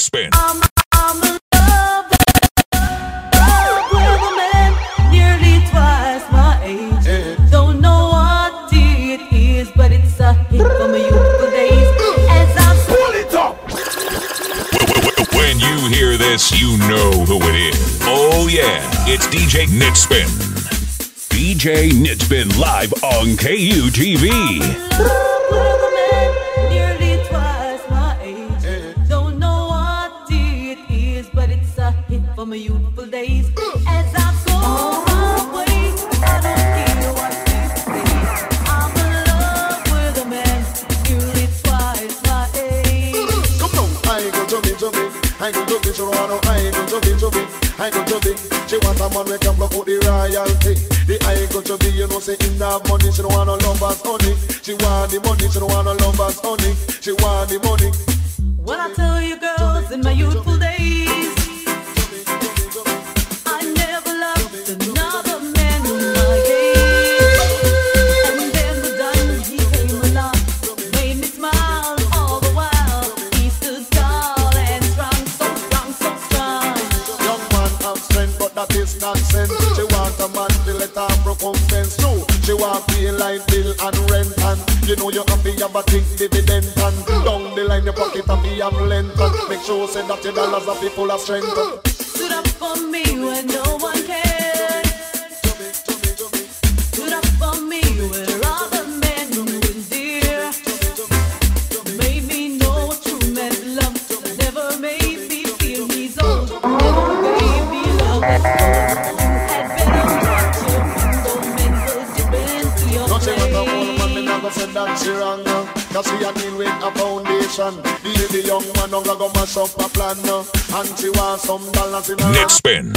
Spin. I'm in love with a man nearly twice my age. Don't know what it is, but it's a hit from my youthful days. As I'm pull it up. When you hear this, you know who it is. Oh yeah, it's DJ Nitspin. DJ Nitspin live on KUTV. For my youthful days, as I go away, I don't care what people say. I'm in love with a man nearly twice my age. Come on, I go to me, I go to me, Toronto, I go to me, I go to me. She want a man we can block out the royalty. The I go to be, you know, say in that money, she don't want no lovers honey. She want the money, she don't want no lovers honey. She want the money. When I tell you girls in my youthful days, nonsense. She want a man to let her recompense. No, she want pay like bill and rent. And you know you have to have a big dividend. And down the line your pocket have to have length. And make sure say that your dollars are full of strength. Stood up for me when no one cared. Stood up for me when other men wouldn't dare. Made me know what true man's love. Never made me feel he's old. Never gave me love. Said that she wrong, cause she a deal with a foundation. The young man don't go mash up a plan, and she want some dollars in her Nitspin.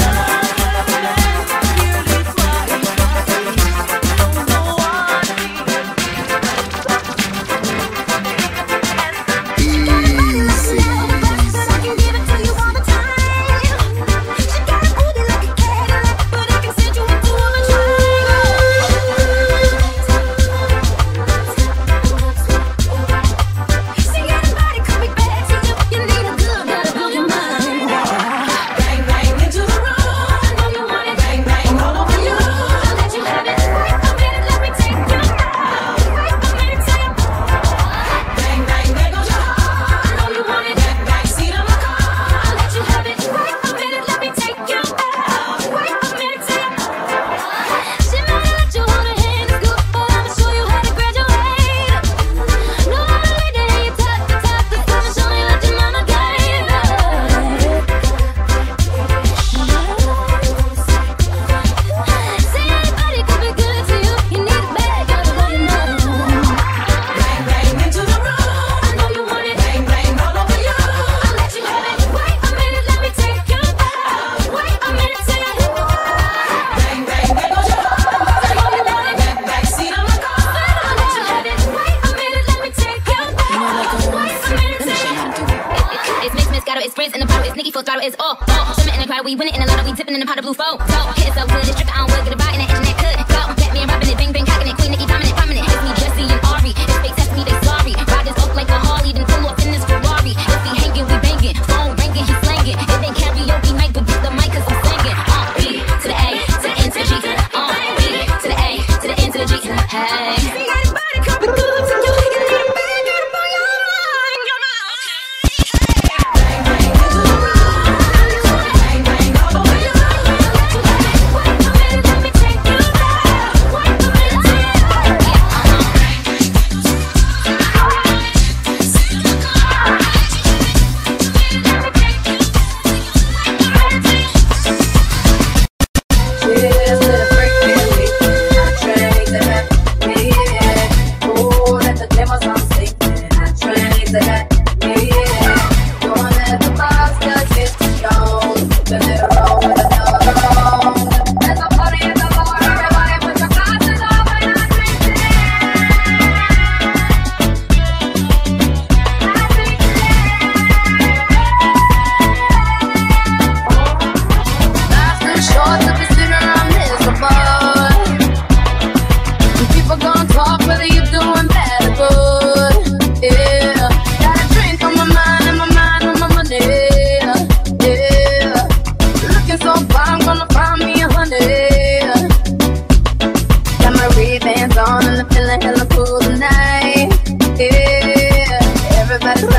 We win it in a lot of we dipping in the pot of blue foam. So, hit it so good, it's trick, I don't work at the bite, and the internet could go. Batman robbing it, bang bang cocking it, Queen Nicki dominant, prominent. It's me, Jesse and Ari. It's fake test me, they sorry. Riders up like a Harley, then pull off in this Ferrari. If he hanging, we banging. Phone ringing, he slanging. It ain't karaoke night, but get the mic 'cause I'm singing. B to the A, to the N to the G. B to the A, to the N to the G. Hey. Take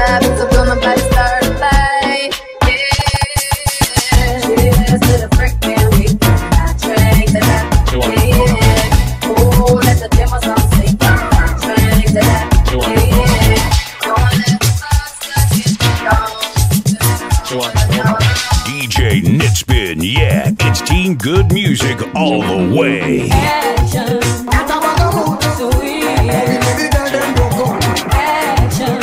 vibe, so feel my body start to fight. Yeah, cheers to the freak man, we drink to that. Yeah, oh, let the demos on say, drink to that. Yeah, don't let the sunset get gone. DJ Nitspin, yeah, it's Team Good Music all the way. Action, sweet. Action,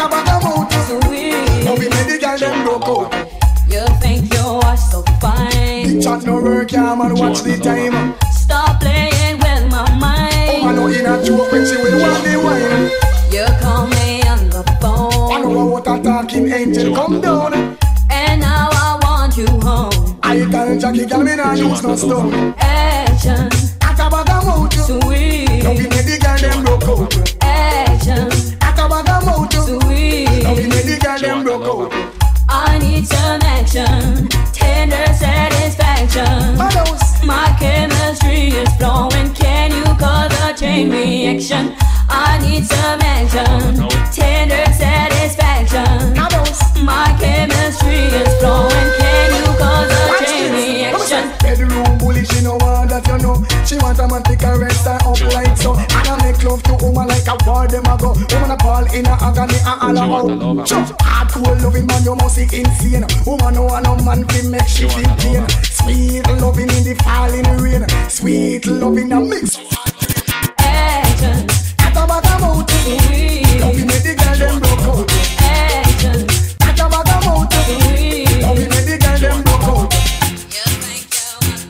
sweet. You think you are so fine. Chat no work, yeah, man, watch the time. Stop playing with my mind. Oh, I know in a joke when she will want the wine. You call me on the phone. I know what a talking angel come down. And now I want you home. I tell Jackie, girl, me nah use no stone. Action, Atabagamouth, sweet. now we make the girl them broke out. Action, Atabagamouth, sweet. now we make the girl them broke out. I need some action, tender satisfaction. My chemistry is flowing. Can you cause a chain reaction? I need some action, tender satisfaction. My chemistry is flowing. Can you cause a chain reaction? Bedroom bully, she know all that you know. She want a man to caress her up like so. And I make love to woman like a war them a go. Woman a call in a agony and all about. Hardcore loving man, you must be insane. Woman no want no man to make she feel pain. Sweet loving in the falling rain. Sweet loving a mix. Action, Atabagamouth, sweet. now we make the girl them broke out. Action, Atabagamouth, sweet. now we make the girl them broke out. You think you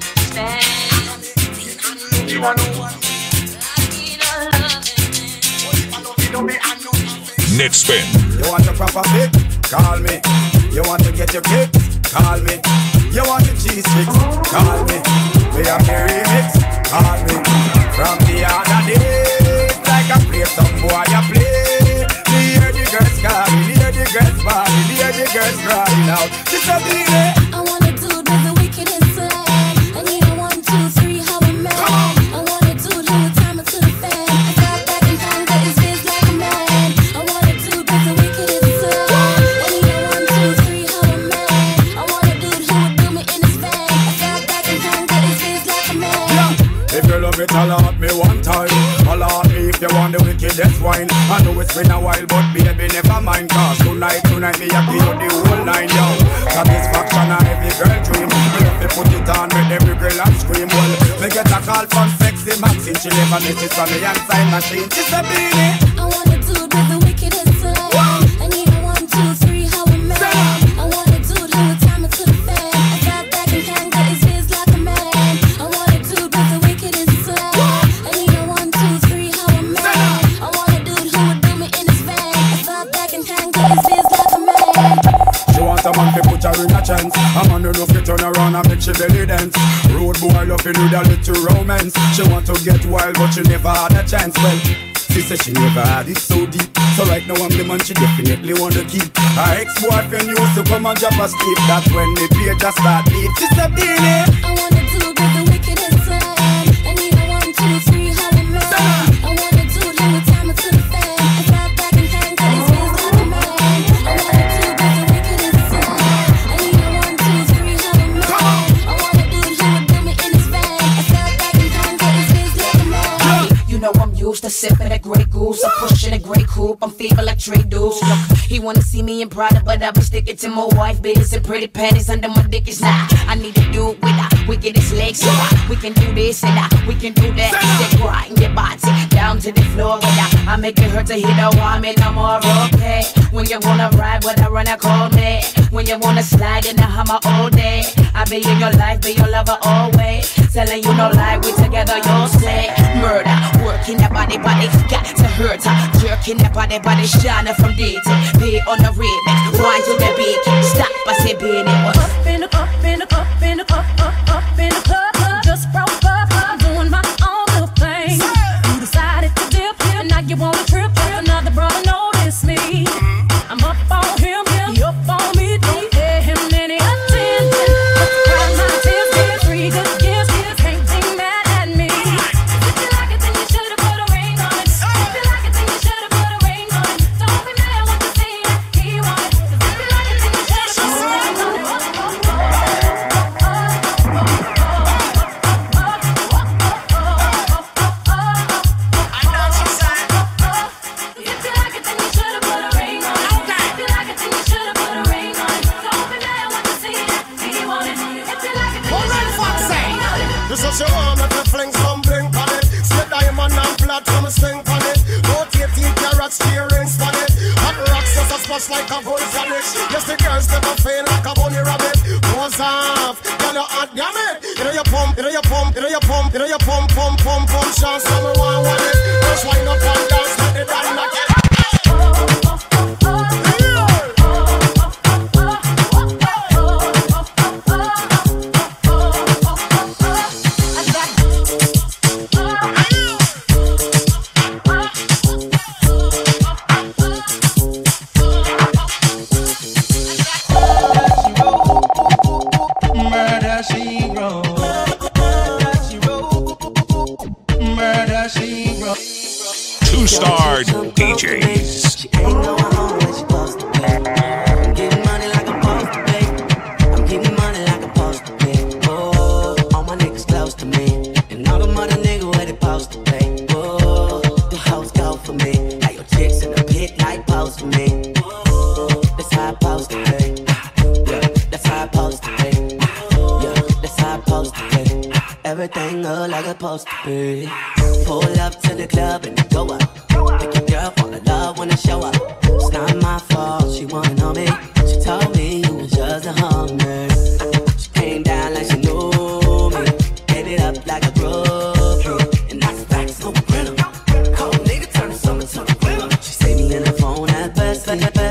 understand? You want no one, I need a loving man. Nitspin, You want a proper fit? Call me. You want to get your kicks? Call me. You want the cheese sticks? Call me. We have the remix? Call me. From the other day, like I play some boy I play. Me hear the girls calling, hear the girls bawling, hear the girls crying out. This a beat. I wanna do it with the wicked inside. I need a 1, 2, 3, how we mad. I wanna do it whole time until the fan. I got back in time, got his face like a man. I wanna do it with the wicked inside. I need a 1, 2, 3, how we mad. I wanna do it who would do me in his van. I got back in time, got his face like a man. If you love it, holla at me one time. Holla at me if you want the wickedest wine. I know it's been a while, but baby, never mind. Cause tonight me I give you the whole line, yo. Satisfaction and every girl dream. Me love to put it on, make every girl and scream. Well, me get a call from sexy Maxine. She never misses from me and sign machine. She's a beanie. I wanna do it with the wicked inside. I need a 1, 2, 3, how we mad. I wanna do it whole time until the fan. I got back in time, got his face like a man. I wanna do it with the wicked inside. I need a 1, 2, 3, how we mad. I wanna do it who would do me in his van. I got back in time, got his face like a man. She want a man to put her in a chance. A man who love to turn around and make she belly dance. Road boy love to do that little romance. She want to get wild but she never had a chance. Well, she said she never had it so deep. So right now I'm the man she definitely want to keep. Her ex-boyfriend used to come and drop a sleep. That's when the beer just start beat. She said, Beanie. I wanna do it with the wicked inside. I need a 1, 2, 3, how we mad. I wanna do it whole time until the fan. I got back in time, got his face like a man. I wanna do it with the wicked inside. I need a 1, 2, 3, how we mad. I wanna do it who would do me in his van. I got back in time, got his face like a man. You know I'm used to sipping that Grey Goose. I'm pushing a Grey Coupe. I'm feeling like Trey Deuce. Look, he wanna see me in Prada, but I be sticking to my wife beaters and pretty panties under my dick. It's nah. I need to do it with her. Wickedest legs, so we can do this and we can do that. Set grind your body down to the floor with her. I make it hurt to hit a woman. I'm all okay. When you wanna ride, when I run, I call me. When you wanna slide in the Hummer all day, I be in your life, be your lover always. Telling you no lie, we together, you'll stay. Murder, working that body, got to hurt her. Jerking that body, shining from DT. Be on the remix, wind to the beat. Stop, I say, be in it. Up in the up in the up in the up in the club. Just broke up, doing my own little thing. You decided to dip, and now you wanna trip. Another brother noticed me. I'm up on him, he up on me. Don't pay him any attention. Cry my tears, get 3 good years. Can't be mad at me. If you like it, then you should've put a ring on it. If you like it, then you should've put a ring on it. Don't be mad when you see that he just like a volcanic. Yes, the girls never feel like a bunny rabbit. Goes off, girl, you hot, damn it. You know you pump, you know you pump, you know you pump, you know you pump, pump, pump, pump. Chance, so me want it. Just wind up and dance like the daddy like it. Two-star DJs. She ain't going home when she supposed to be. I'm getting money like I'm supposed to be. I'm getting money like I'm supposed to be. Oh, all my niggas close to me. And all the mother niggas where they supposed to be. Oh, the hoes go for me. Got your chicks in the pit like pose for me. Oh, that's how I supposed to be. Yeah, that's how I supposed to be. Yeah, that's how I supposed to be. Everything look like it's supposed to be. Pull up to the club and go up. Make your girl fall in love when I show up. It's not my fault, she wanna know me. She told me you was just a hunger. She came down like she knew me. Gave it up like a groupie. And that's facts, no grinner. Cold nigga turn the summer to the winter. She saved me in the phone at best,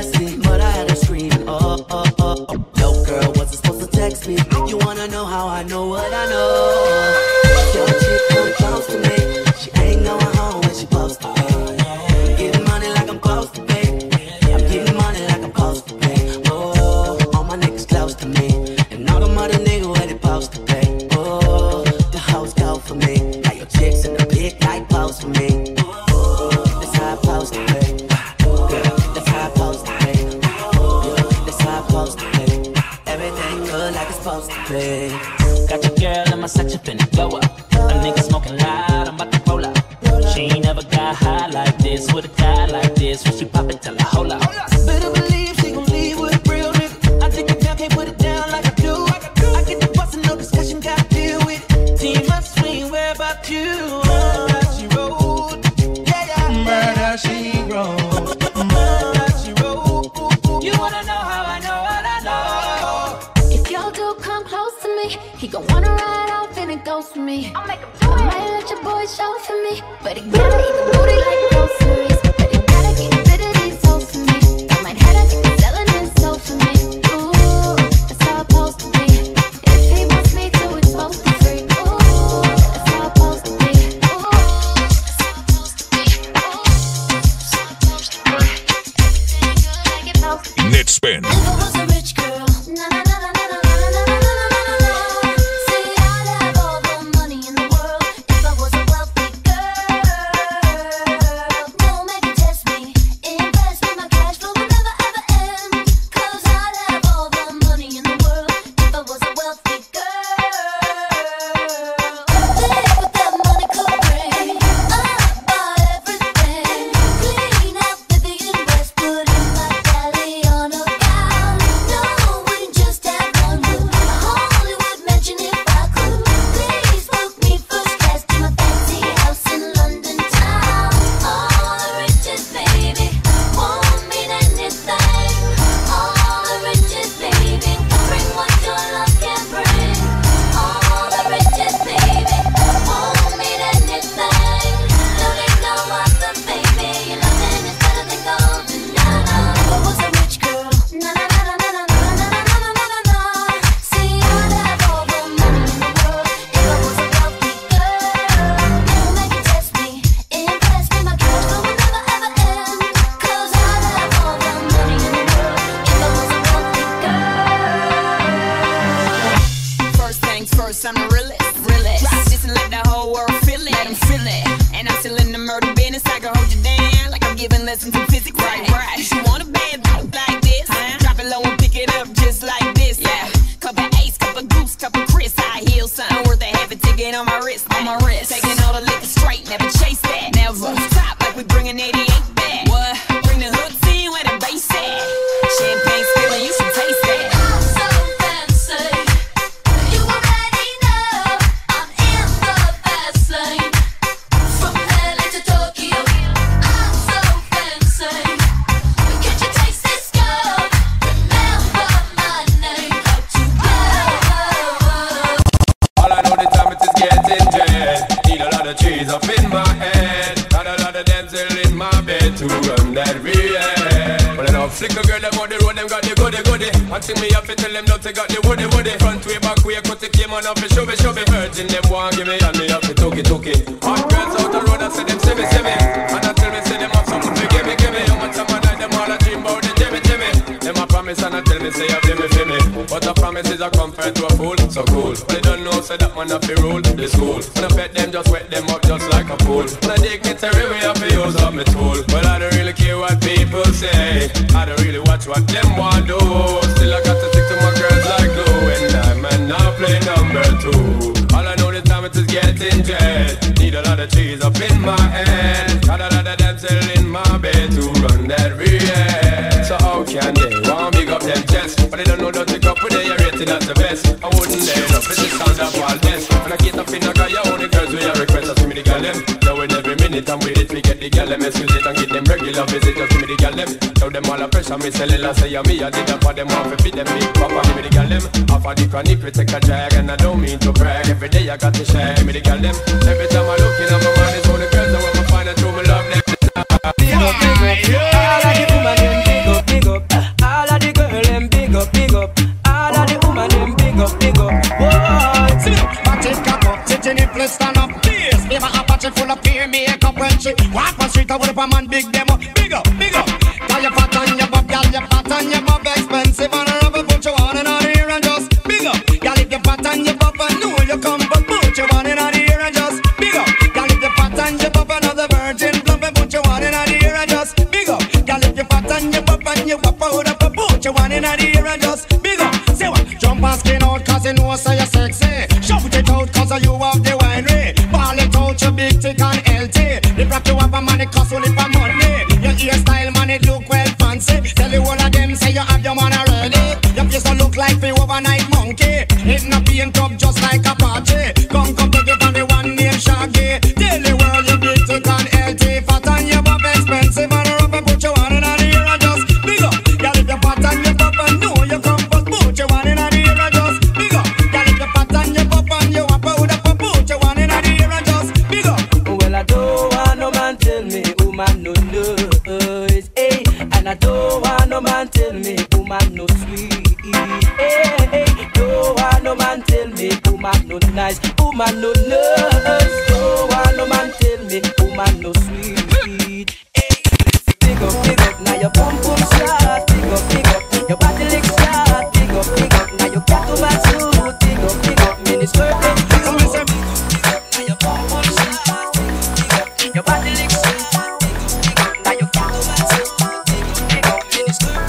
but I had her screaming, oh, oh, oh, oh. Yo, girl, wasn't supposed to text me. You wanna know how I know what I know? Your chick come close to me. She ain't going home when she supposed to be. I'm getting money like I'm supposed to be. I'm getting money like I'm supposed to be. Oh, all my niggas close to me. And all the mother niggas where they supposed to be. Oh, the hoes go for me. Got your chicks in the pit like pose for me. Oh, that's how I supposed to be. Yeah, that's how I supposed to be. Yeah, that's how I supposed to be. Everything good like it's supposed to be. Got your girl in my section, finna blow up. A nigga smoking loud, I'm about to roll up. She ain't never got high like this, with a guy like this. When she pop it, tell her, hold up. Better believe she gon' leave with a real nigga. I take it down, can't put it down like I do. I get the boss and no discussion, gotta deal with it. Team must swing, where about you? Murder, she wrote. Yeah, yeah. Murder, she wrote. Murder, she wrote. You wanna know how I know what I know? If your dude come close to me, he gon' wanna ride off and it goes for me. I might let your boy show for me, but he gotta eat the booty like groceries. But he gotta get rid of these hoes for me. I might have to selling his soul for me. Ooh, that's how it's supposed to be. If he wants me to, it's supposed to be free. Ooh, that's how it's supposed to be. Ooh, that's how it's supposed to be. Ooh, that's how it's supposed to be. Everything good like it's supposed to be. Nitspin. If I was a rich girl, na na na na na na na na na na na. Say I'd have all the money in the world if I was a wealthy girl. Don't make it test me. Invest in my cash flow will never ever end. 'Cause I'd have all the money in the world if I was a wealthy girl. Think what that money could bring. I bought everything. Clean out Vivian West, put in my belly on a gown. girl them on the road, them got the goody. One thing me have to tell them not to got the woody. Front way, back way, cut the came on off the show me. Virgin them want give me and me have to took it. Hot girls out the road, I say them see me. And I tell me say them have something to give me. You want someone like them all a dream about the Jimmy. Them a promise and I tell me say you feel me. But a promise is a comfort to a fool, so cool. But they don't know say that man have to rule the school. And I bet them just wet them up just like a pool. And I dignitary way have to use up my tool. But I don't really care what people say. I don't really watch what them want do. Still I got to stick to my girls like glue. And I'm now play number 2. All I know this time it is getting jet. Need a lot of cheese up in my head. Got a lot of damsel in my bed to run that real. So how can they want big up them chests? But they don't know that the couple they are rated as the best. I wouldn't let up, it's the sound of all best. When I get up in the car, you only girls with your request. Just give me the gal them. Now in every minute I'm with it, we get the gal them. Excuse it and get them regular visit. Just give me the gal them. Now them all a pressure, me cellular say me. I did that for them off, if it them big papa. Give me the gal them. Off of the chronic, we take a drag. And I don't mean to brag, every day I got to share. Give me the gal them. Every time I look in at my mind, it's all the girls that want to find a true me love them. Big up, all of the woman them big up. All of the girl them big up. All of the woman them big up. Whoa, see, back it cock up, sitting in place stand up. Please, be my Apache full of peer makeup when she walk on street. I would have a man big them up, big up. Girl you fat and you bob, girl you fat and you bob, expensive and rubber, put you on in the ear and just big up. Girl if you fat and you bob, I know you come, but put you on in the ear and just big up. Girl if you fat and you bob, another virgin plump and put you on in the ear and just big up. Girl if you fat and you bob and you wap out up, put you on in the ear and just big up. Say what? Jump and skin out 'cause you know so you're sexy. Shout it out 'cause you have the winery. Ball it out, you big thick and healthy. The rock you have a money cost only for money. Your hairstyle man it look well fancy. Tell you all of them say you have your man already. Your face don't look like the overnight monkey. It not paint up just like a party. Come take it from the one named Shaggy. Tell the world you big thick and healthy. Fat and you bob expensive and rubber put you on in the ear and just big up. Girl if you fat and you bob and know you come but put you on in the ear and just big up. Girl if you fat and you bob and you wap out up put you on in the ear and just big up. well I don't want no man tell me woman no knows, hey. And I don't want no man tell me woman no sweet, hey. Don't want no man tell me woman no nice, woman no nurse. Don't want no man tell me woman no sweet, hey. Big up, now your pum pum shot. Big up, your body lick shot. Big up, now your cat to my suit. Big up, mini skirt. Big up, now your pum pum shot. Your body lick shot. Now your cat to my suit. Big up, mini skirt.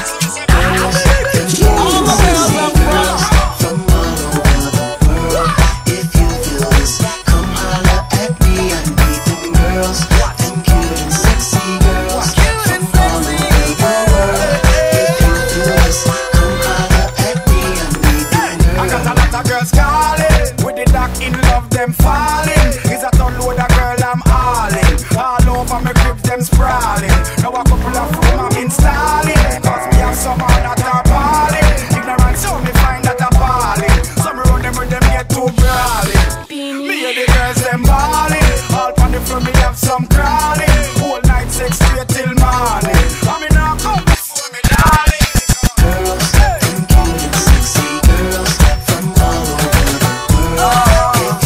Them falling, is a ton load of girl I'm hauling. All over my crib them sprawling. Now a couple of room I'm installing. Cause me have some on that are balling. Ignorant so me find that I'm balling. Some round them with them get too brawling. Me and the girls them balling. All on the floor me have some crawling. Whole night sex straight till morning. I mean now come before me darling. Girls, them cute and sexy girls from all over the world.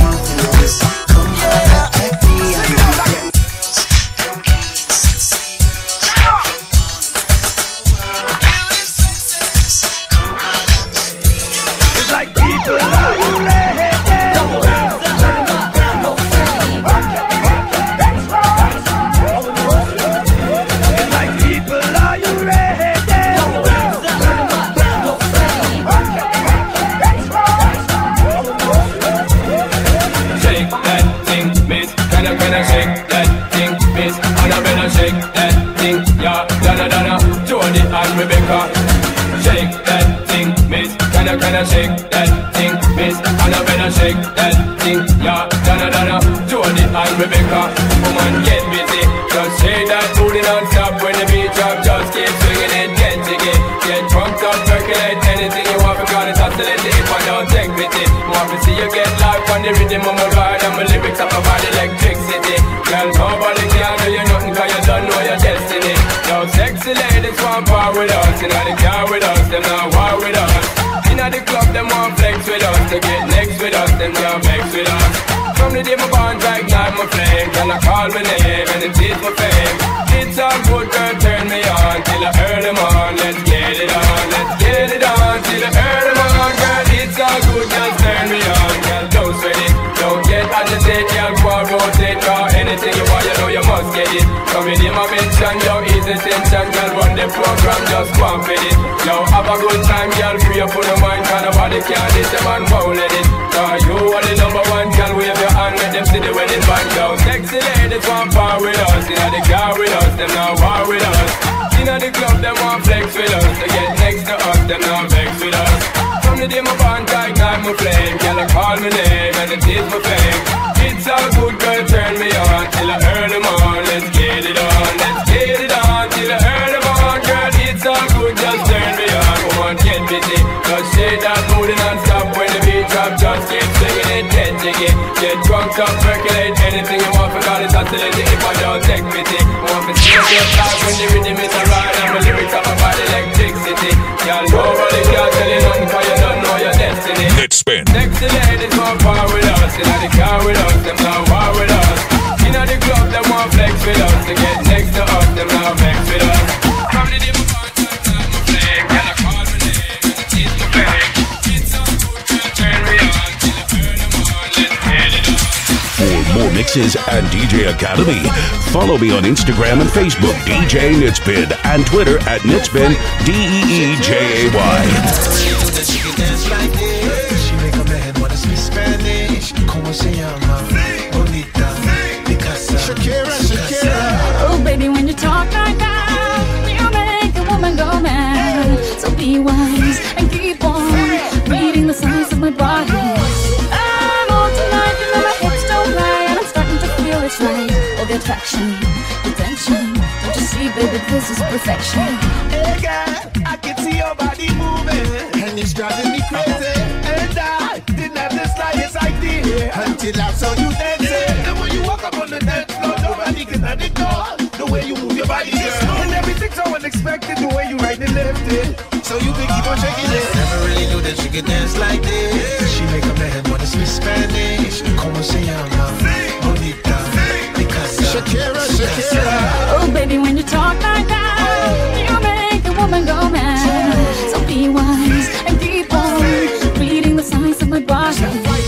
Rebecca, shake that thing, miss. Can I shake that thing, miss? Annabella, shake that thing, yeah. Donna, Jody and Rebecca, woman get busy. Just shake that booty non-stop when the beat drop. Just keep swinging it, get jiggy, get drunk up, percolate anything you want because it's oscillating. If I don't take pity, want to see you get live on the rhythm of my ride and my lyrics up about electricity. Girl, nobody can do you nothing 'cause you don't know your destiny. Yo, sexy lady, ladies want power with us. Inna the car with us, them not war with us. Inna the club, them want flex with us. To get next with us, them can't vex with us. From the day my bond I ignite my flame, girl I call my name and it is my fame. It's all good, girl, turn me on till I earn them on. Let's get it on, let's get it on till I earn them on, girl. It's all good, just turn me on, girl. Don't sweat it, don't get agitated, girl. Go and rotate, draw anything you want, you know you must get it. Come in my mention, yo, easy tension, girl. Run the program, just go and fit it. Yo, have a good time, girl. Free up for the mind, cause nobody can this, the man won't let it. Cause you are the number one, girl. Wave your hand, let them see the wedding band, yo. Sexy ladies want power with us, inna the car with us, them not war with us. Inna the club, them want flex with us. To get next to us, them not vex with us. From the day my bond I ignite my flame, girl I call my name and it is my fame. It's all good, girl, turn me on till I earn them on. Let's get it on, let's get it on till I earn them on, girl. It's all good, just turn me on. Come on, get busy, just shake that booty non-stop. When the beat drop, just keep swinging it, get jiggy. Get drunk, up, percolate anything you want, for God it's oscillating. If I don't take pity, want to see your talk when the rhythm is a ride. And my lyrics are about electricity. Y'all nobody can tell you nothing, cause you don't know your destiny. Nitspin. Sexy ladies want power with us, inna the car with us, them not war with us. Inna the club, them want flex with us. To get next to us, them not vex with us. From the day my contact, I'm a flame, girl I call my name and it is my fame. It's so good, girl, turn me on till I burn them on. Let's get it on. For more mixes and DJ Academy, follow me on Instagram and Facebook, DJ Nitspin, and Twitter at Nitspin, DEEJAY. She can dance like this. She make a man wanna speak Spanish. Como se llama? Bonita. Picasa. Shakira. Oh, baby, when you talk like that, you make a woman go mad. So be wise and keep on reading the signs of my body. I'm on tonight, you know my hips don't lie, and I'm starting to feel it's right. All the attraction, the tension. Don't you see, baby, this is perfection. Hey, girl, I can see your body moving, and it's driving me crazy. And I didn't have the slightest idea until I saw you dancing. And when you walk up on the dance floor, nobody can ignore the way you move your body, girl. And everything's so unexpected, the way you right and left it. So you can keep on shaking it. Never really knew that she could dance like this. She make a man wanna speak Spanish. Como se llama? Bonita. Picasa. Shakira, Shakira. Oh, baby, when you talk like that, you make a woman go mad. So be wise and keep on reading the signs of my body.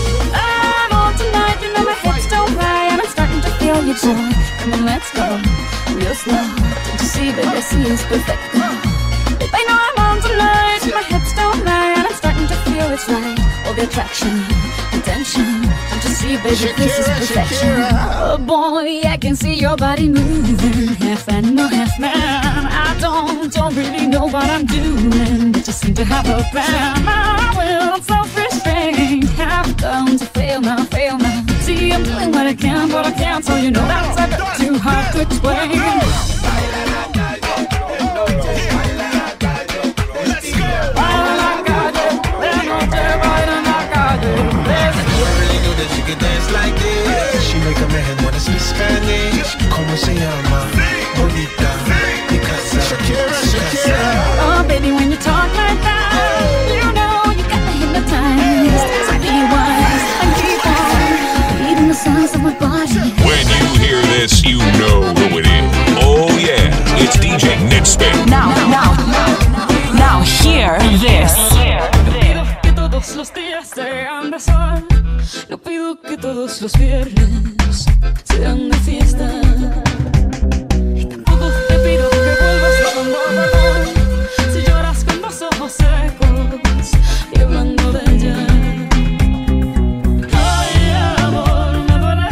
I'm on tonight, you know my hips don't lie, and I'm starting to feel your joy. Come on, let's go real slow. Don't you see, baby, see it's perfect. Babe, I know I'm on tonight, my hips don't lie, and I'm starting to feel it's right. All the attraction, the tension. Don't you see, baby, this is perfection. Oh boy, I can see your body moving, half animal, half man. I don't really know what I'm doing, but you seem to have a plan. My will, I'm self-restrained, have come to fail now, fail now. See, I'm doing what I can, but I can't, so you know that's a bit too hard to explain. Dance like this. She make a man wanna speak Spanish. Como se llama? Bonita. Picasa. Shakira, Shakira. Oh, baby, when you talk like that, you know you got me hypnotized. So be wise and keep on reading the signs of my body. When you hear this, you know who it is. Oh yeah, it's DJ Nitspin. Now hear this. Todos los días sean de sol. No pido que todos los viernes sean de fiesta. Y tampoco te pido que vuelvas a cuando perdón. Si lloras con los ojos secos y hablando de ella. Ay, amor, me duele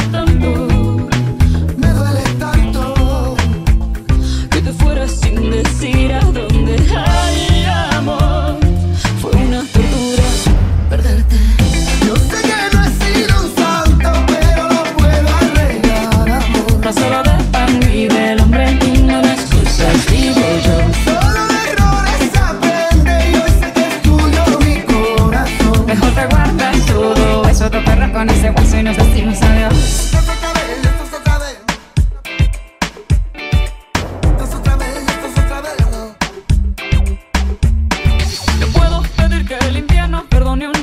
tanto que te fueras sin decir a dónde. Ay, amor, fue una tortura perderte. Yo sé que no he sido un santo, pero lo puedo arreglar, amor. No solo de pan vive el hombre y no de excusas vivo yo. Solo de errores aprende y hoy sé que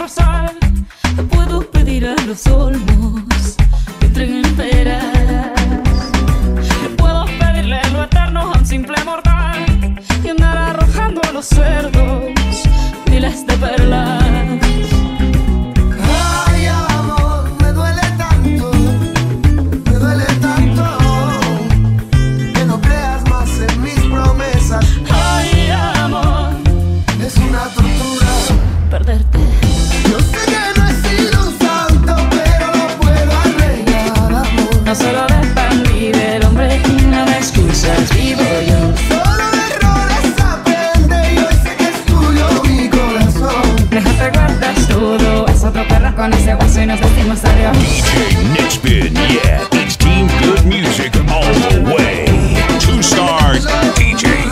pasar. Te puedo pedir a los olmos que entreguen peras. Le puedo pedirle lo eterno a un simple mortal y andar arrojando a los cerdos miles de perlas. Ay, amor, me duele tanto que no creas más en mis promesas. Ay, amor, es una tortura perderte. Yo sé que no he sido un santo, pero lo puedo arreglar, amor. No solo de pan vive el hombre y no me excusas, vivo yo. Solo de errores aprende y hoy sé que es tuyo mi corazón. Déjate guardas todo, es otro perro con ese hueso y nos vestimos a Dios. DJ Nickspin, yeah, it's Team Good Music all the way. 2-star DJs.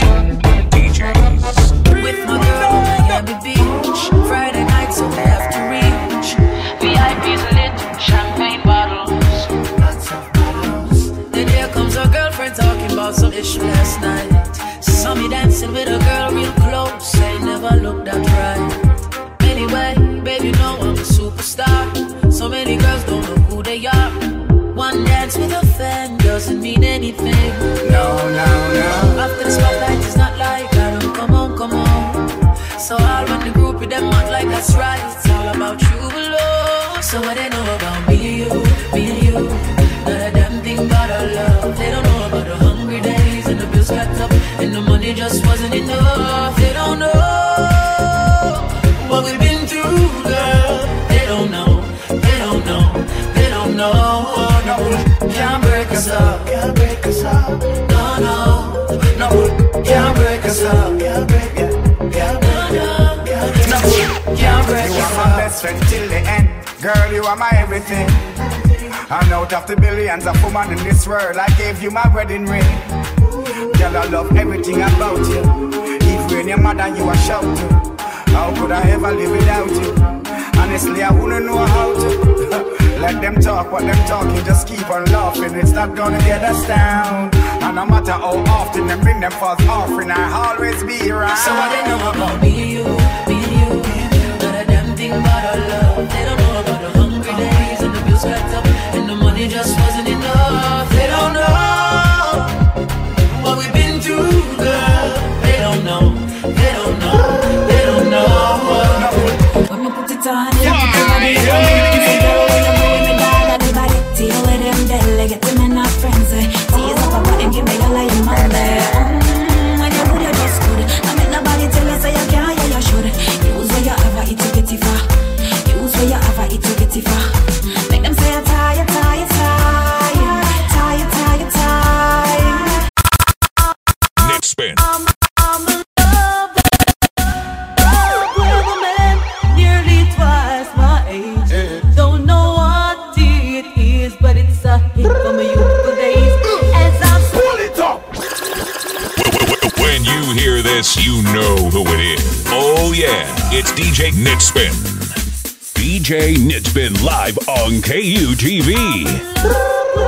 With my girl on Miami Beach, Friday night so we have to reach. VIP's lit, champagne bottles. Then here comes her girlfriend talking about some issue last night. Saw me dancing with a girl real close, ain't never looked that right. Anyway, babe, you know I'm a superstar. So many girls don't know who they are. One dance with a fan doesn't mean anything. No. After the spotlight is not like I don't come on. So I'll run the group with them out like that's right. It's all about you alone. So what they know about me and you, not a damn thing about our love. They don't know about the hungry days and the bills got up and the money just wasn't enough. They don't know what we've been through, girl. They don't know. No, can't break us up. No, can't break us up. You are my best friend till the end. Girl, you are my everything. And out of the billions of women in this world, I gave you my wedding ring. Girl, I love everything about you. Even when you're mad and you are shouting, how could I ever live without you? Honestly, I wouldn't know how to. Let them talk what them talking, just keep on laughing. It's not gonna get us down. And no matter how often them bring them false offering, I always be around. So what they know about me and you, not a damn thing about our love. They don't know about the hungry days and the bills got up and the money just wasn't enough. They don't know what we've been through, girl. They don't know. When we put it on, you put it on, deal with them, they'll get them in our friends. Tease up about and give me all of your money. When you good, you're just good. I make nobody tell you say you can't, yeah, you should. Use where you ever eat to get it far. Use where you ever eat to get it far. Make them say you're tired. Nickspin. I'm in love with a man nearly twice my age. Don't know what it is, but it's a hit from my youthful days. As I'm pull it up. When you hear this, you know who it is. Oh yeah, it's DJ Nickspin. DJ Nickspin live on KUTV.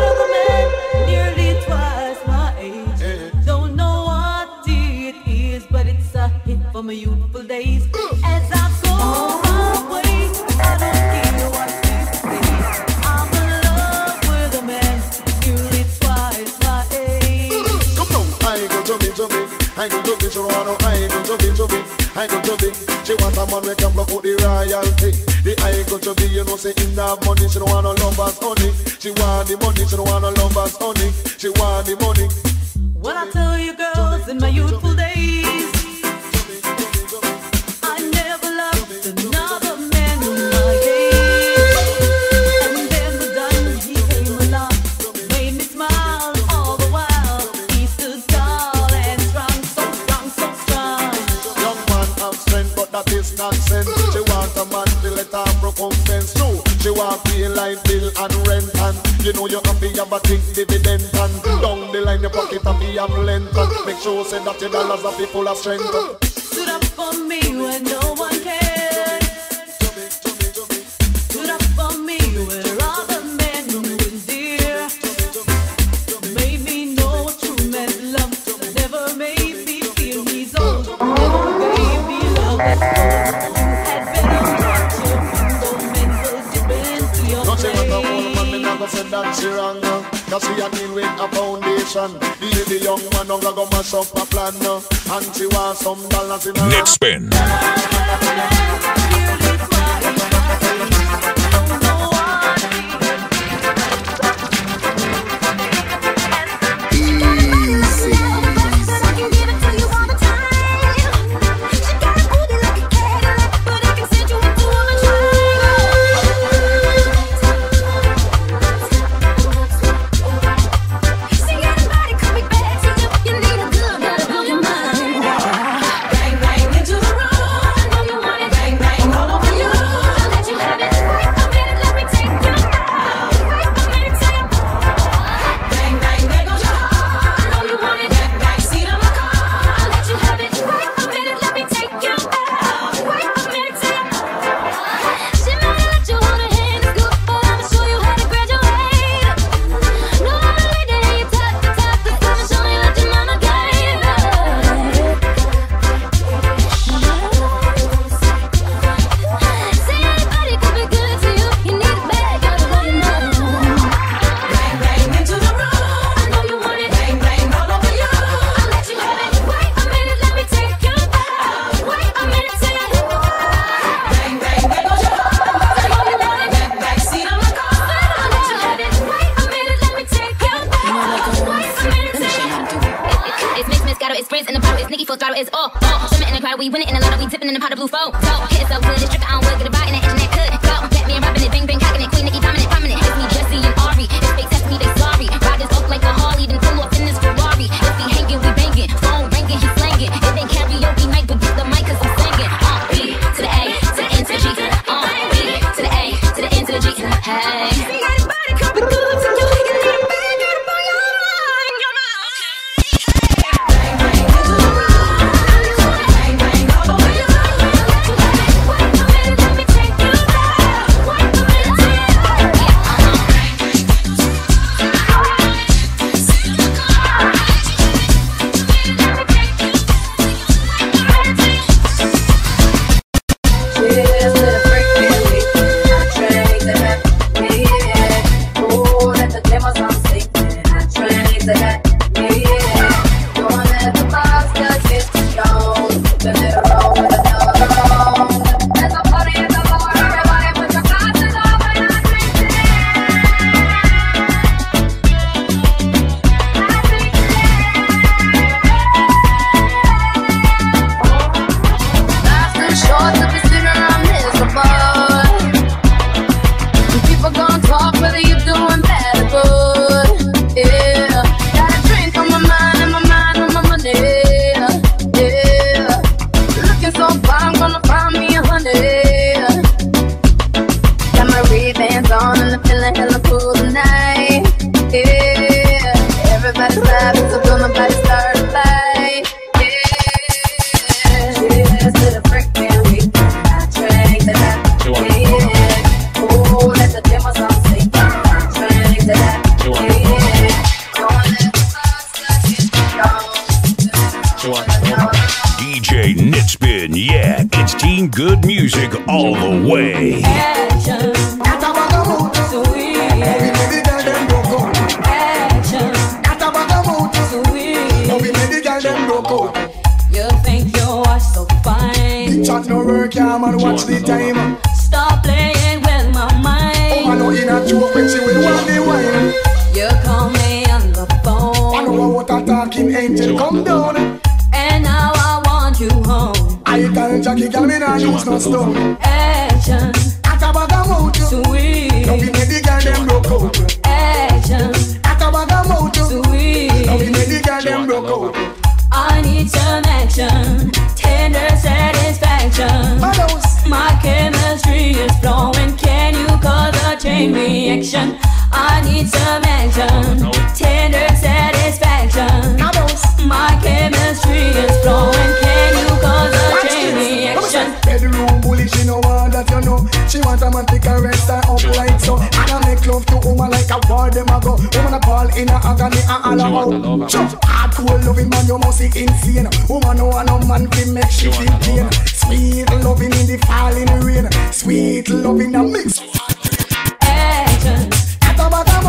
For my youthful days, as I go away, I don't care what they say. I'm in love with a man nearly twice my age. Come on, I go to me. I go to Toronto. I go to me. She want a man who can block out the royalty. The I go to be, you know, say in that money. She don't want no lovers honey. She want the money. She don't want no lovers honey. She want the money. When I tell you, girls, in my youthful days, nonsense. She want a man to let her recompense. No, she want pay like bill and rent. And you know you have to have a big dividend. And down the line your pocket have to have length. And make sure say that your dollars are full of strength. Stood up for me when no one cared. Stood up for me when other men wouldn't dare. Made me know what true man's love. Never made me feel he's old. Never gave me love. Had better watch me say that she wrong. Cause she a deal with a foundation. The young man don't go mash up a plan. And she want some dollars in her. Net spin. We win it in a lotto, we tipping in the pot of blue foam. So, hit it so good, it's trick, I don't work, get a bite in the internet could. Go, Batman robbing it, bang bang cocking it, Queen Nicki dominant, prominent. It's me, Jesse and Ari. If they test me, they sorry. Riders off like a Harley, then pull off in this Ferrari. If he hanging, we banging. Phone ringing, he slanging. It ain't karaoke night, but get the mic 'cause I'm singing. B to the A, to the N to the G. B to the A, to the N to the G. Hey. Good music all the way. Action. You think you are so fine. Chat no work, yeah, man, watch the time. Stop playing with my mind. Oh, I know in a joke when she will want the wine. You call me on the phone. I know what a talking angel come down. And now I want you home. I tell Jackie, girl, me not use no stone. Action. At a bag of mouth, sweet. Now we make the girl them broke out. Action. At a bag of mouth, sweet. Now we make the girl them broke out. I need some action, tender satisfaction. My chemistry is flowing. Can you cause a chain reaction? I need some action, tender satisfaction. My chemistry is flowing. Can you cause a chain reaction? Bedroom bully, she know all that you know. She want a man to caress her up like so. And I make love to woman like a war them a go. Woman a call in a agony and all out. Hardcore loving man, you must be insane. Woman no want no man to make she feel pain. Sweet loving in the falling rain. Sweet loving a mix. Action. At a bag of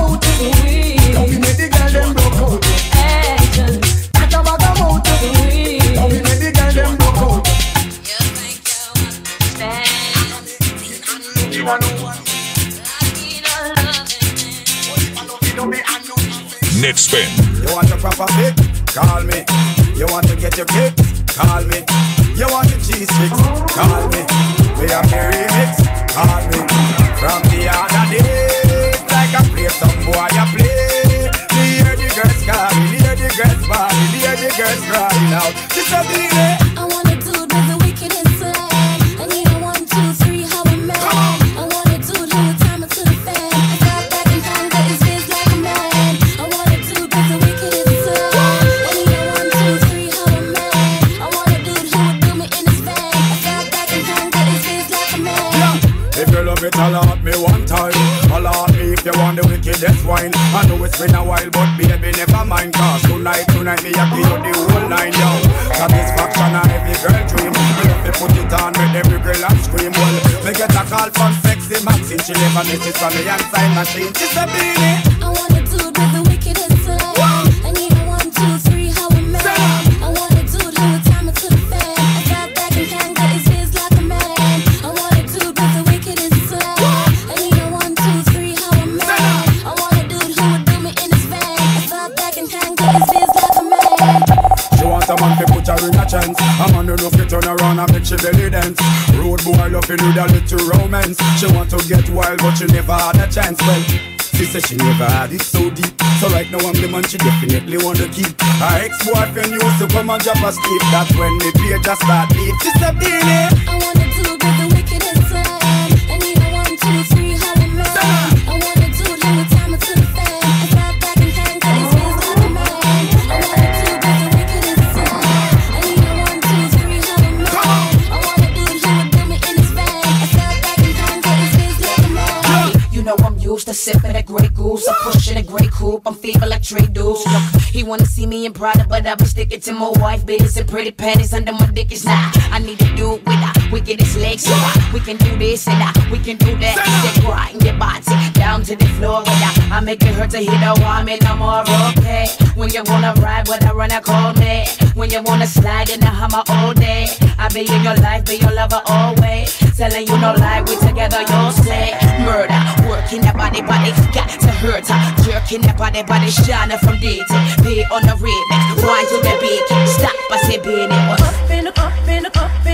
Nick Spin. You want a proper fit? Call me. You want to get your kicks? Call me. You want the G6? Call me. We have the remix? Call me. From the other day, like I play some boy I play. Me hear the girls calling, hear the girls bawling, hear the girls crying out. She's a baby. I wanna do the wicked and slang. I need a 1, 2, 3, how we met. I wanna do the time to the fan. I got back in time, that is biz like a man. I wanna do the wicked and slang. I need a 1, 2, 3, how we met. I wanna do who would do me in his van. I got back in time, that is biz like a man. If you love it, holla at me one time. Holla at me if you want the wickedest wine. I know it's been a while, but baby, never mind. Cause tonight, me I give you the whole line, yo. Satisfaction a every girl dream. Me love to put it on, make every girl and scream. Well, me get a call from sexy Maxine. She never misses from me and sign machine. She's a beanie. I wanna do the wicked and slang. I need a 1, 2, 3, how we met. I wanna do the time to the fan. I got back in time, that is biz like a man. I wanna do the wicked and slang. I need a 1, 2, 3, how we met. I wanna do who would do me in his van. I got back in time, that is biz like a man. She want a man to put her in a chance. A man who love to turn around and make she belly dance. Road boy love to do that little romance. She want to get wild but she never had a chance. Well, she said she never had it so deep. So right now I'm the man she definitely want to keep. Her ex-boyfriend used to come and drop a sleep. That's when the beer just start beat. She said, Beanie, I wanna do the wicked and slang. I need a 1, 2, 3, how we met. I wanna do the time to the fan. I got back in time, that is biz like a man. I wanna do the wicked and slang. I need a 1, 2, 3, how we met. I wanna do who would do me in his van. I got back in time, that is biz like a man. You know I'm used to sipping that Grey Goose. I'm pushing a Grey Coupe. I'm feeling like Trey Deuce. Look, he wanna see me in Prada, but I be sticking to my wife beaters and pretty panties under my dick. It's not. I need to do it with her. We get his legs so we can do this and we can do that. He said grind your body down to the floor with her. I make it hurt to hit her while I'm in the more okay. When you wanna ride with her, run a call me. When you wanna slide in the Hummer all day, I be in your life, be your lover always. Telling you no lie, we together you'll say murder. Working that body, got to hurt her. Jerking that body, shining from day to day on the remix. Why to the beat? Stop, I say being it was Up in the club, up in the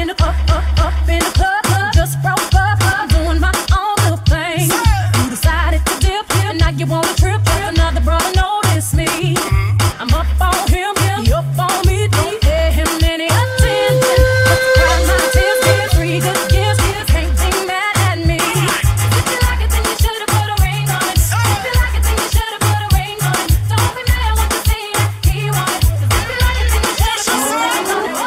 club, just broke up, doing my own little thing. You decided to dip, and now you wanna trip. Another brother noticed me. I'm up on him, he up on me. Don't pay him any attention. Got my tears, get 3 good gifts. Can't be mad at me. If you like it, then you should've put a ring on it. If you like it, then you should've put a ring on it. Don't be mad when you see it, he want it. 'Cause if you like it, then you should've put a ring on it.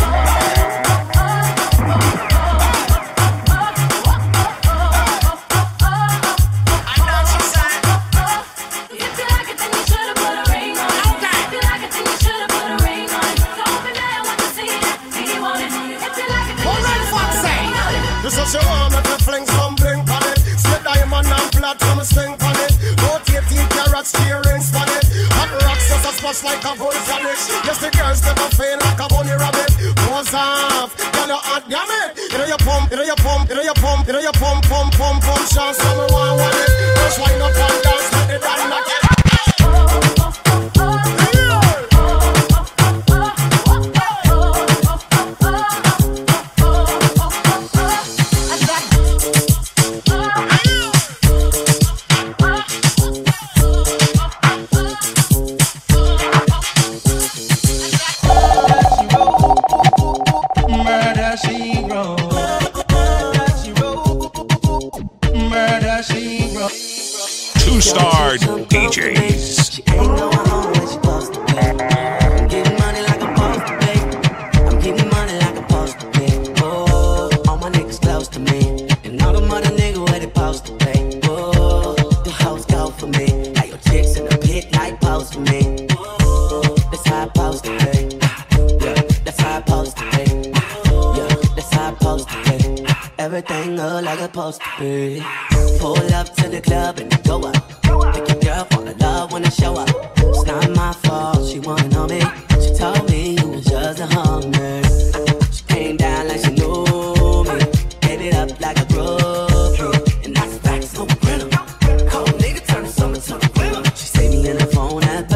This is your arm if you fling some blink on it. Say diamond and platinum string on it. About 18 carats earrings on it. Hot rocks just a splash like a volcanic. Yes, the girls never feel like a bunny rabbit. Goes off, girl you hot, damn it. You know you pump, you know you pump, you know you pump, you know you pump, pump, pump, pump. Chance so me want it. Just wind up and dance, let it down like it. Two-star DJs. Everything look like it's supposed to be. Pull up to the club and go up. Make your girl fall in love when I show up. It's not my fault, she wanna know me. She told me you was just a hunger. She came down like she knew me. Gave it up like a groupie. And that's facts, no grinner. Cold nigga turn the summer to the winter. She saved me in the phone at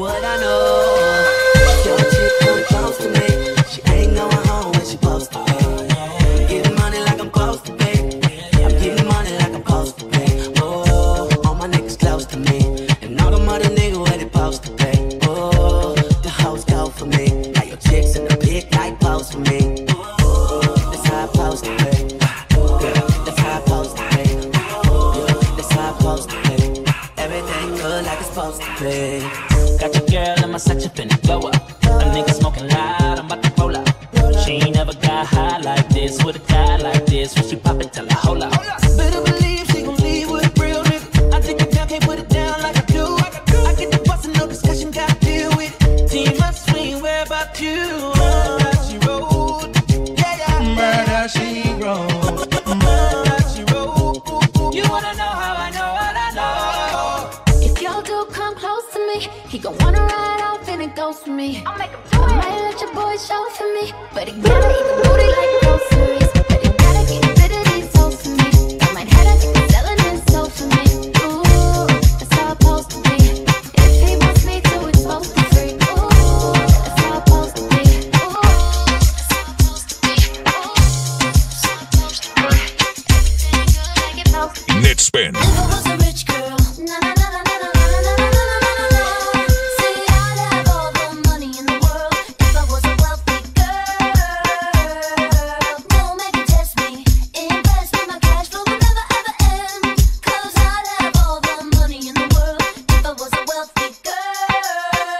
what I know. Your chick come close to me. She ain't going home when she supposed to be. I'm getting money like I'm supposed to be. I'm getting money like I'm supposed to be. Oh, all my niggas close to me. And all them other niggas where they supposed to be. Oh, the hoes go for me. Like your chicks in the pit like pose for me. That's how I supposed to be. That's how I supposed to be. That's how I supposed to be. Everything good like it's supposed to be. Got your girl in my section finna blow up. A nigga smoking loud, I'm about to roll up. She ain't never got high like this with a guy like this. When she pop it, tell her hold up. Better believe she gon' leave with a real nigga. I take it down, can't put it down like I do. I get the bustin', no discussion, gotta deal with it. Team must swing, where about you? Murder, she wrote. Yeah, yeah. Murder, she wrote. Murder, she wrote. You wanna know how I know what I know? If your dude come close to me, he gon' wanna ride off and it goes for me. I might let your boy show for me, but he gotta eat the booty like groceries. But he gotta get rid of these hoes for me. I might have to keep selling his soul for me. Ooh, that's how it's supposed to be. If he wants me to, it's supposed to be free. Ooh, that's how it's supposed to be. Ooh, that's how it's supposed to be. Ooh, that's how it's supposed to be. Everything good like it's supposed to be. Netspin. If I was a rich girl, na na na na na na na na na na na na. See, I'd have all the money in the world if I was a wealthy girl. Don't make it test me, impress me, my cash flow will never ever end. 'Cause I'd have all the money in the world if I was a wealthy girl.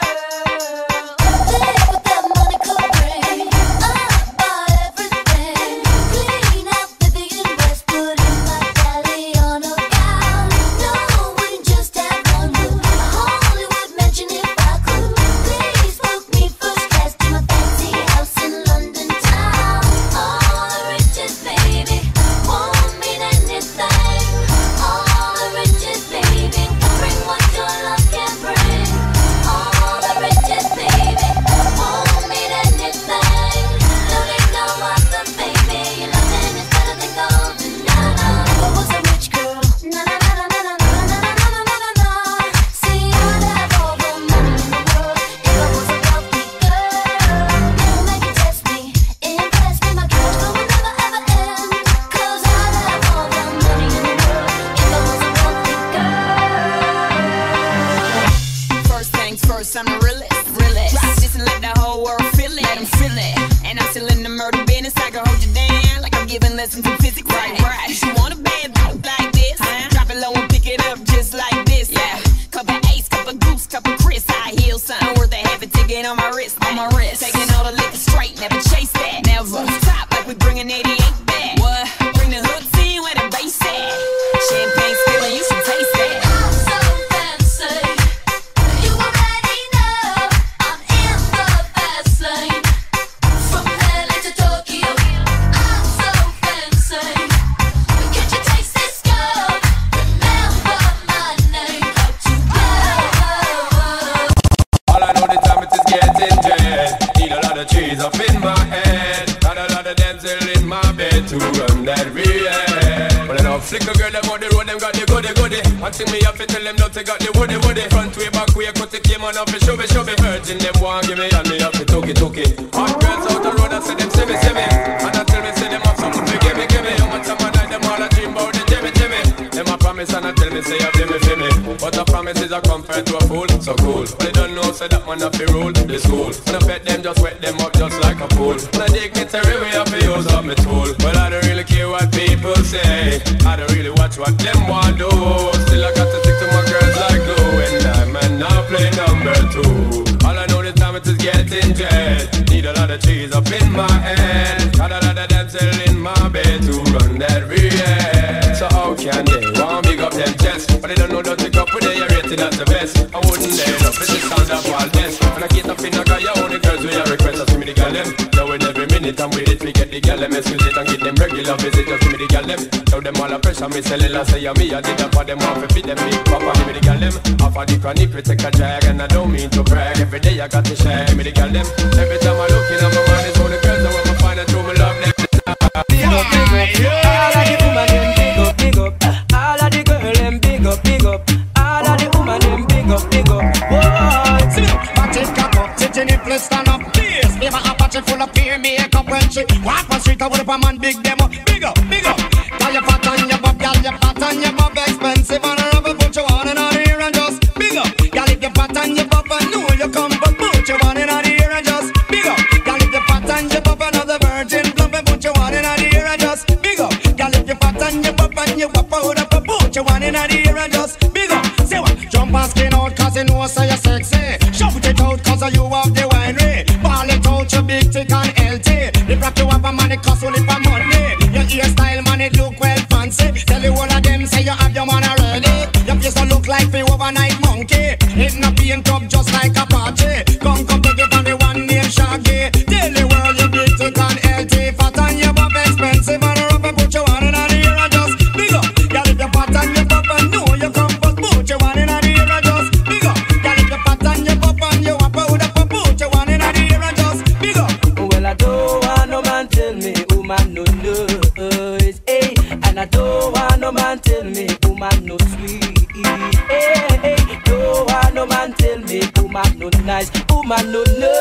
Think what that money could bring. I'd buy everything. Clean out Vivian Westwood in my Galliano gown. No, wouldn't just have one room. A Hollywood mansion if I could. Please book me first class to my fancy house in London town. All the riches, baby, won't mean anything. All the riches, baby, bring what your love can bring. All the riches, baby, won't mean anything. Don't need no other, baby. Your loving is better than gold. Na na. If I was a rich girl, na na na na na na na na na na na na. See, I'd have all the money in the world if I was a wealthy girl. Don't make it test me, impress me, my cash flow will never ever end. 'Cause I'd have all the money in the world if I was a wealthy girl. First things first, I'm the realest. Drop this and let the whole world feel it. Let 'em feel it. And I'm still in the murder business. I can hold you down like I'm giving lessons in physics. Right. You want a bad bitch like this? Drop it low and pick it up just like this. Yeah. Couple ace, couple goose, couple Chris. I heal something worth a half a ticket on my wrist. Taking all the liquor straight, never chase that. Never stop like we bringing 88 back. What? Bring the hooks in where the bass at. Champagne spilling, you should taste that. I'm so fancy, you already know. I'm in the fast lane, from LA to Tokyo. I'm so fancy, can't you taste this gold? Remember my name, All I know the time it is getting jet. Need a lot of cheese up in my head. Got a lot of Denzel in my bed to run that real. But I know flicker girl them on the road, them got the goody. And sing me up and tell them not they got the woody. Front way, back way, cut the came on up and show me. Virgin them want give me and me up to toki. Hot girls out the road, I say them see me. And I tell me say them have something to give me. How much time I night them all a dream about the Jimmy. Them a promise and I tell me say you feel me. But the promise is a comfort to a fool, so cool. But they don't know say that man have to rule the school. When I bet them just wet them up just like a pool. When I dignitary way up to use up my tool. But I don't really care what people say. I don't really watch what them want do. Still I got to stick to my girls like glue. And I man now play number 2. All I know the time it is getting jet. Need a lot of cheese up in my head. Got a lot of Denzel in my bed to run that real. So how can they want big up them chest? But they don't know that the couple they are rated as the best. I wouldn't let up in the sound of all this. When I get up in a guy, I only girls with a request. Just give me the gal them. Now in every minute I'm with it, we get the gal them. Excuse it and get them regular visit. Just give me the gal them. Now them all a pressure me selling. I say me, I did that for them off. Feed them big papa, give me the gal them. Off of the chronic, we take a drag. And I don't mean to brag. Every day I got to share. Give me the gal them. Every time I look in at my mind, it's all the girls that want to find a true me love them. Big up, all of the woman them big up, all of the girl them big up, all of the woman them big up, whoa, the nipple stand up. Yes, be my Apache full of peer makeup. When she walk on street, I would have a man big demo. Big up, big up. Girl, you fat on your butt, girl, you fat on your butt. Expensive and a rubber, put you on and out here and just big up. Girl, if you fat on your butt, I know you come, but put you on and out here and just big up. Girl, if you fat on your butt, another virgin plump, put you on and out here and just big up. Girl, if you fat on your butt and you wap out up, put you on and out here and just big up. Say what? Jump and skin out 'cause you know so you're sexy. Shout it out 'cause you have the winery. Ball it out, you big thick and healthy. The rock you have a man, it cost only for money. Your hairstyle, man, it look well fancy. Tell you all of them say you have your man already. Your face don't look like the overnight monkey. It not paint up just like a party. Come take it from the one named Shaggy. Tell the world you big thick and healthy. Fat on your butt, expensive and rubber, put you on and out here and just big up. Girl, if you fat on your butt and know you come first, put you on and out here and just big up. Girl, if you fat on your butt and you wap out up, put you on and out here and just big up. Well, I don't want no man tell me who man no knows, hey. And I don't want no man tell me who man no sweet, hey, hey. Don't want no man tell me who man no nice, who man no know.